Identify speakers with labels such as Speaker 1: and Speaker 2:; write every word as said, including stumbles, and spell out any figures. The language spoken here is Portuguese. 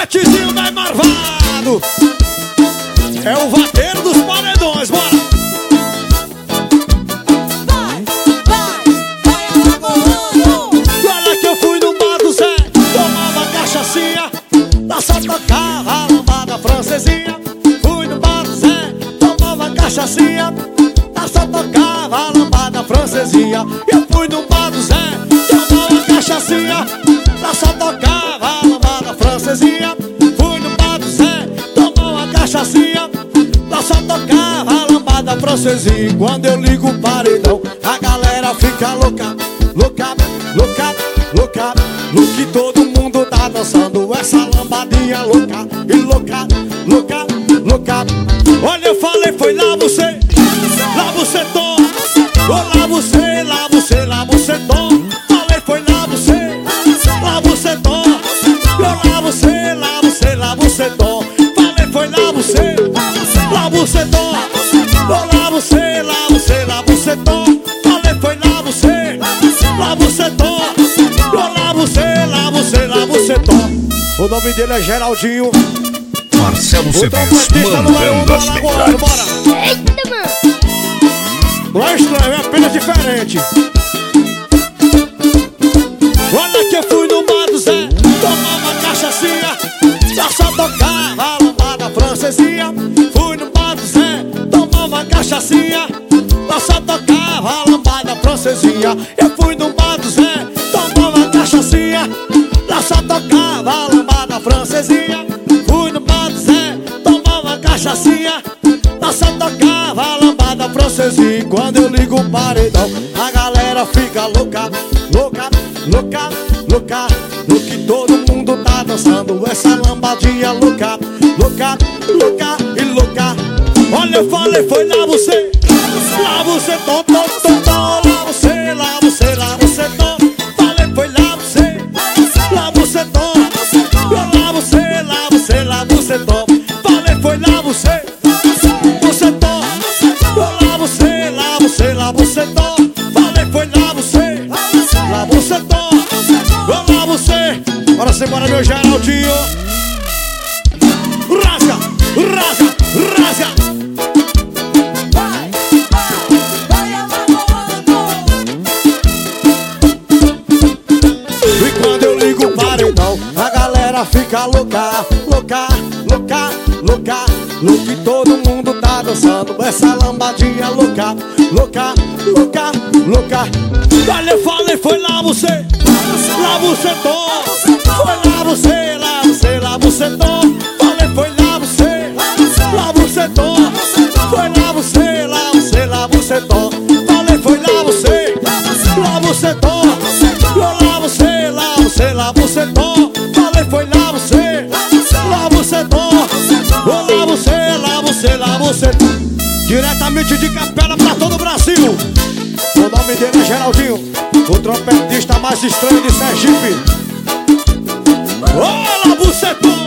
Speaker 1: Tropetezinho bem marvado. É o vaqueiro dos paredões, bora!
Speaker 2: Vai, vai, vai alagoando.
Speaker 1: E olha que eu fui no bar do Zé, tomava cachaçinha, lá só tocava a lambada francesinha. Fui no bar do Zé, tomava cachaçinha, lá só tocava a lambada francesinha. Eu fui no bar do Zé, tomava cachaçinha, lá só tocava a lambada francesinha. Fui no bar do Zé, tomava cachaçinha, lá só tocava a lambada francesinha. Quando eu ligo o paredão, a galera fica louca, louca, louca, louca, no que todo mundo tá dançando essa lambadinha louca, e louca, louca, louca. Olha, eu falei, foi lá você, lá você tom, oh, lá você, lá você, lá você tom. Falei, foi lá você, lá você tom, oh, lá você, lá você, lá você tom. Falei, foi lá você, lá você tom, oh, lá você, lá você, lá você tom. Falei, foi lá você, lá você tom, oh, lá você, lá você, lá você tom. O nome dele é Geraldinho,
Speaker 3: Marcelo C
Speaker 1: o
Speaker 3: Ds,
Speaker 1: trompetista número um do
Speaker 3: mandando as
Speaker 1: Alagoano,
Speaker 3: melhores.
Speaker 1: bora!
Speaker 2: Eita, mano.
Speaker 1: Não é estranho, é apenas diferente. Olha que eu fui no bar do Zé, tomava cachaçinha, já só tocava a lambada francesinha. Fui no bar do Zé, tomava cachaçinha, já só tocava a lambada francesinha. Eu fui no bar do Zé, tomava cachaçinha, já só tocava a lambada francesinha. Fui no bar do Zé, tomava cachaçinha, já só tocava a lambada francesinha. Quando eu ligo o paredão, a galera fica louca, louca, louca, louca, no que todo mundo tá dançando essa lambadinha louca, louca, louca e louca. Olha, eu falei, foi lá você, lá você tom, tom, tom, tom. Lá você, lá você, lá você tom. Falei, foi lá você, lá você tom. Lá você, lá você, lá você tom. Falei, foi lá você, você tom. Lá você, lá você, lá você tom. Falei, foi lá você, lá você tom. Lá você. Bora simbora, meu Geraldinho. Rasga, rasga, rasga.
Speaker 2: Vai, vai, vai alagoando.
Speaker 1: E quando eu ligo o paredão, a galera fica louca, louca, louca, louca, no que todo mundo tá dançando essa lambadinha louca, louca, louca, louca. Olha, eu falei, foi lá você, lá você tom. Foi lá você, lá você, lá você tom. Falei, foi lá você, lá você tom. Foi lá você, lá você, lá você tom. Falei, foi lá você, lá você tom. Lá você, lá você, lá você tom. Falei, foi lá você, lá você tom. Lá você, lá você, lá você tom. Diretamente de Capela pra todo o Brasil. O nome dele é Geraldinho, o trompetista mais estranho de Sergipe. Olá, bucetão!